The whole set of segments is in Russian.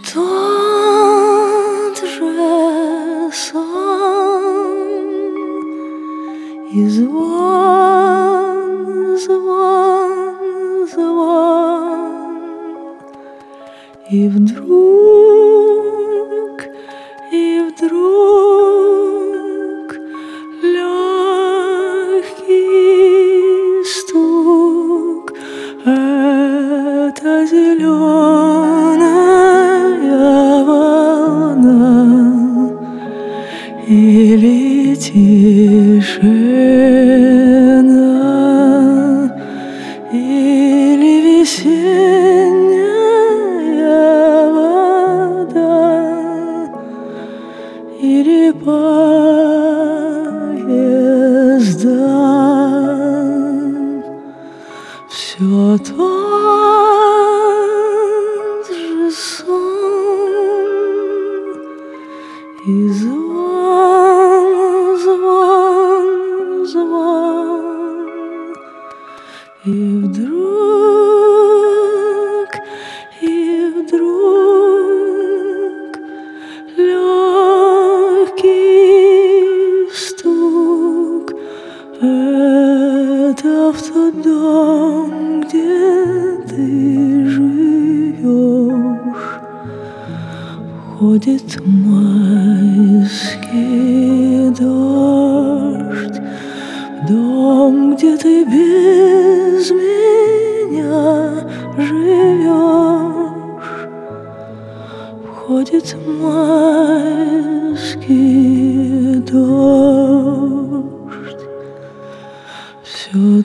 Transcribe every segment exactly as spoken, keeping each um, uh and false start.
тот же сон, и звон, звон, звон, и вдруг, и вдруг легкий стук — это зеленая волна или тишина, или весенняя вода, или поезда. Все тот же сон, и звон, звон, звон, и вдруг, и вдруг легкий стук — это в тот дом, где ты живешь, входит майский дождь, в дом, где ты без меня живешь, входит майский дождь. Все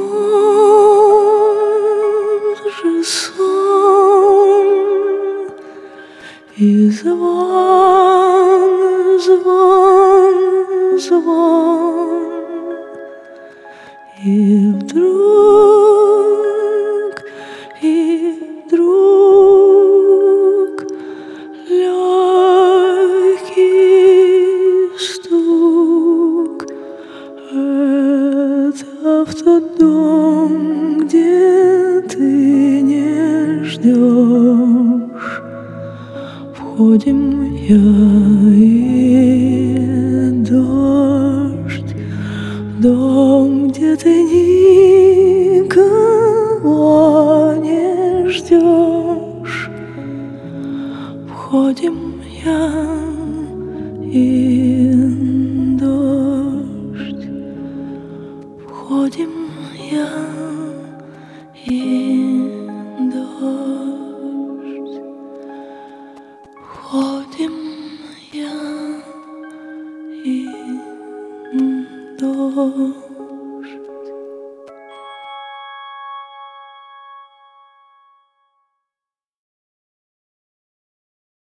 тот же сон, и звон, звон, звон, и вдруг, и вдруг легкий стук — это в тот дом, где ты не ждешь. Входим я и дождь в дом, где ты никого не ждешь. Входим я и дождь, входим я и